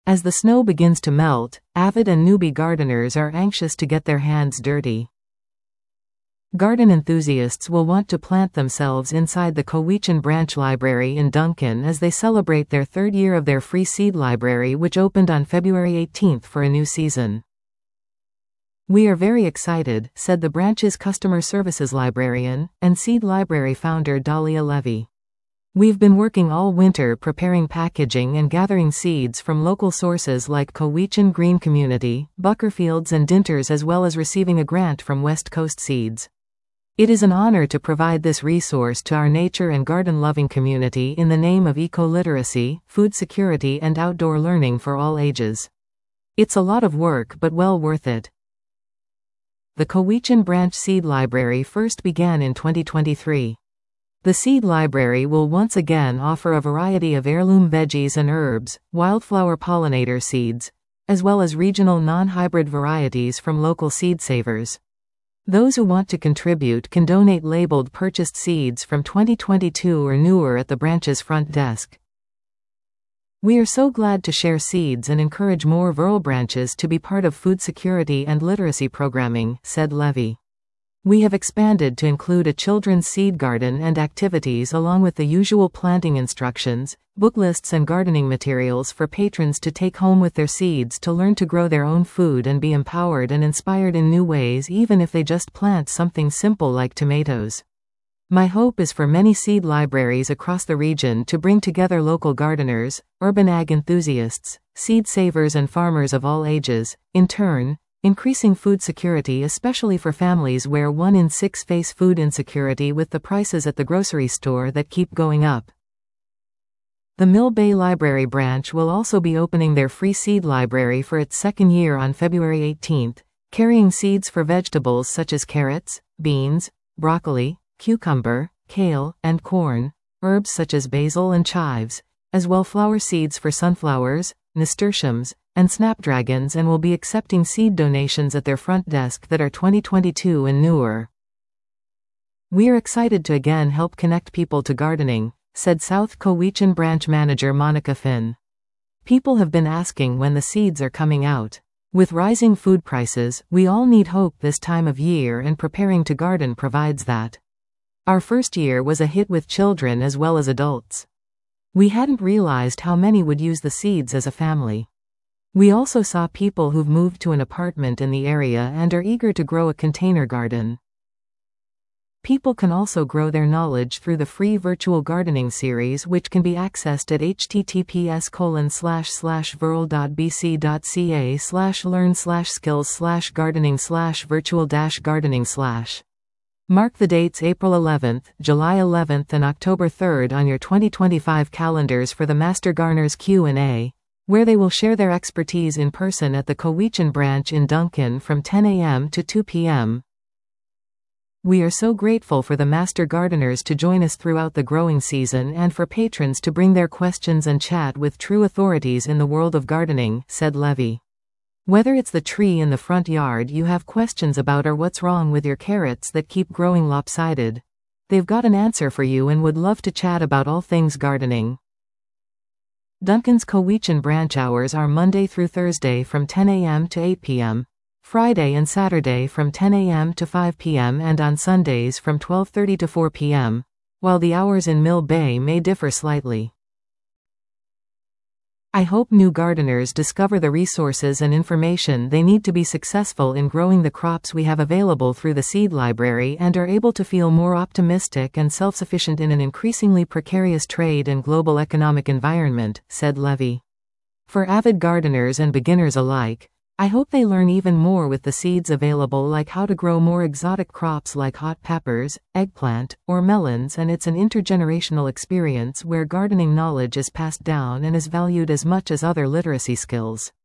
As the snow begins to melt, avid and newbie gardeners are anxious to get their hands dirty. Garden enthusiasts will want to plant themselves inside the Cowichan Branch Library in Duncan as they celebrate their third year of their free seed library, which opened on February 18 for a new season. "We are very excited," said the branch's customer services librarian and seed library founder Dahlia Levy. "We've been working all winter preparing packaging and gathering seeds from local sources like Cowichan Green Community, Buckerfields and Dinters, as well as receiving a grant from West Coast Seeds. It is an honor to provide this resource to our nature and garden-loving community in the name of eco-literacy, food security and outdoor learning for all ages. It's a lot of work but well worth it." The Cowichan Branch Seed Library first began in 2023. The seed library will once again offer a variety of heirloom veggies and herbs, wildflower pollinator seeds, as well as regional non-hybrid varieties from local seed savers. Those who want to contribute can donate labeled purchased seeds from 2022 or newer at the branch's front desk. "We are so glad to share seeds and encourage more rural branches to be part of food security and literacy programming," said Levy. "We have expanded to include a children's seed garden and activities along with the usual planting instructions, book lists and gardening materials for patrons to take home with their seeds to learn to grow their own food and be empowered and inspired in new ways, even if they just plant something simple like tomatoes. My hope is for many seed libraries across the region to bring together local gardeners, urban ag enthusiasts, seed savers and farmers of all ages, in turn, increasing food security, especially for families where 1 in 6 face food insecurity with the prices at the grocery store that keep going up." The Mill Bay Library branch will also be opening their free seed library for its second year on February 18, carrying seeds for vegetables such as carrots, beans, broccoli, cucumber, kale, and corn, herbs such as basil and chives, as well flower seeds for sunflowers, nasturtiums, and snapdragons, and will be accepting seed donations at their front desk that are 2022 and newer. "We are excited to again help connect people to gardening," said South Cowichan Branch Manager Monica Finn. "People have been asking when the seeds are coming out. With rising food prices, we all need hope this time of year, and preparing to garden provides that. Our first year was a hit with children as well as adults. We hadn't realized how many would use the seeds as a family. We also saw people who've moved to an apartment in the area and are eager to grow a container garden. People can also grow their knowledge through the free virtual gardening series, which can be accessed at https://virl.bc.ca/learn/skills/gardening/virtual-gardening/. Mark the dates April 11, July 11, and October 3 on your 2025 calendars for the Master Gardeners Q&A, where they will share their expertise in person at the Cowichan branch in Duncan from 10 a.m. to 2 p.m. We are so grateful for the Master Gardeners to join us throughout the growing season and for patrons to bring their questions and chat with true authorities in the world of gardening," said Levy. "Whether it's the tree in the front yard you have questions about or what's wrong with your carrots that keep growing lopsided, they've got an answer for you and would love to chat about all things gardening." Duncan's Cowichan branch hours are Monday through Thursday from 10 a.m. to 8 p.m., Friday and Saturday from 10 a.m. to 5 p.m. and on Sundays from 12:30 to 4 p.m., while the hours in Mill Bay may differ slightly. I hope new gardeners discover the resources and information they need to be successful in growing the crops we have available through the seed library and are able to feel more optimistic and self-sufficient in an increasingly precarious trade and global economic environment, said Levy. For avid gardeners and beginners alike, I hope they learn even more with the seeds available, like how to grow more exotic crops like hot peppers, eggplant, or melons, and it's an intergenerational experience where gardening knowledge is passed down and is valued as much as other literacy skills.